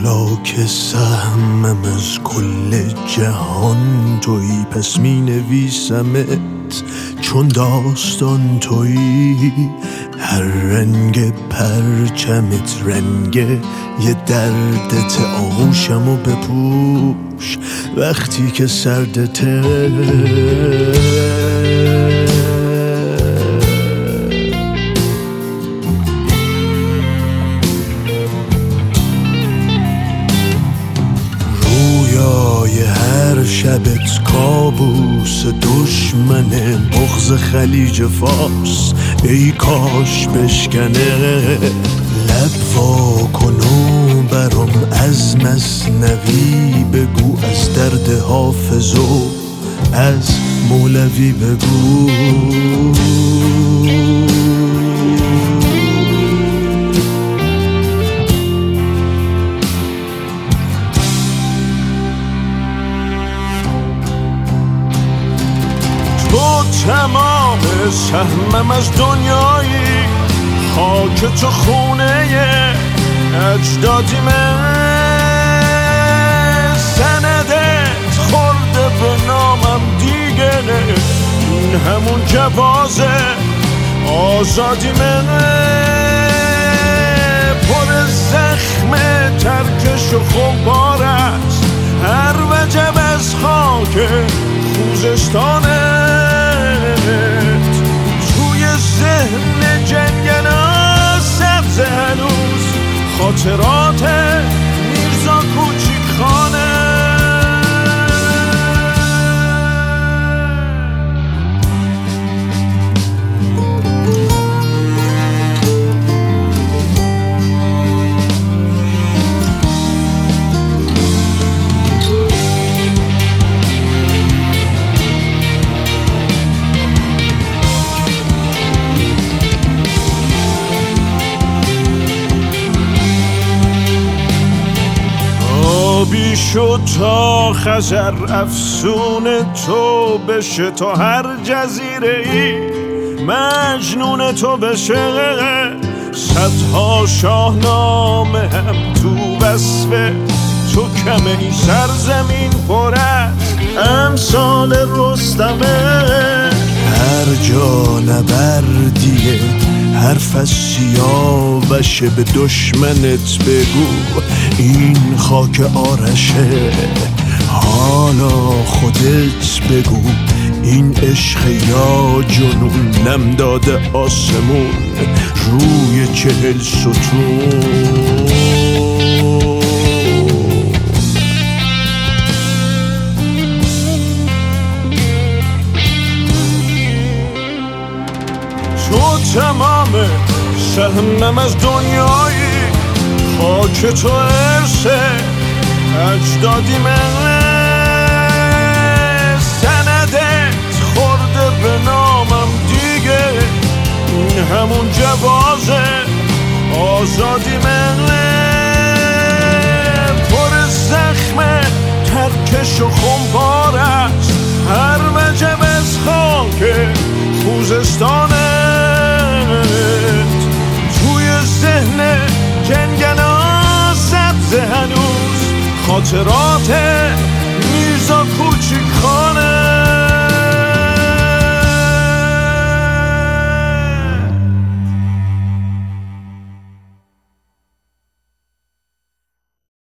حالا که سهمم از کل جهان تویی، پس می نویسمت چون داستان تویی. هر رنگ پرچمت رنگ یه دردت، آغوشمو بپوش وقتی که سردته. هر شبت کابوس دشمنه، بغض خلیج فارس ای کاش بشکنه. لب وا کن و برام از مثنوی بگو، از درد حافظ و از مولوی بگو. تمام سهمم از دنیایی، خاک تو خونه اجدادیمه. سندت خورده به نامم دیگه، این همون جوازه آزادیمه. پر زخم ترکش و خمار است هر وجب از خاک خوزستانه. توی ذهن جنگلا سبز هنوز خاطرات میرزا کوچیک خانه. بی شد تا خزر افسون تو بشه، تا هر جزیره ای مجنون تو بشه. صدها شاهنامه هم تو وصف تو کمه، این سرزمین پر از امثال رستمه. هر جا نبردیه حرف از سیاوشه، به دشمنت بگو این خاک آرشه. حالا خودت بگو این عشق یا جنون، نم داده آسمون روی 40 ستون. تو تمام سهمم از دنیایی، خاک تو ارسه اجدادیمه. سندت خورده به نامم دیگه، این همون جوازه آزادیمه. پر زخم ترکش و خمپار است هر وجب از خاک خوزستانه. توی ذهن جنگلا سبز هنوز خاطرات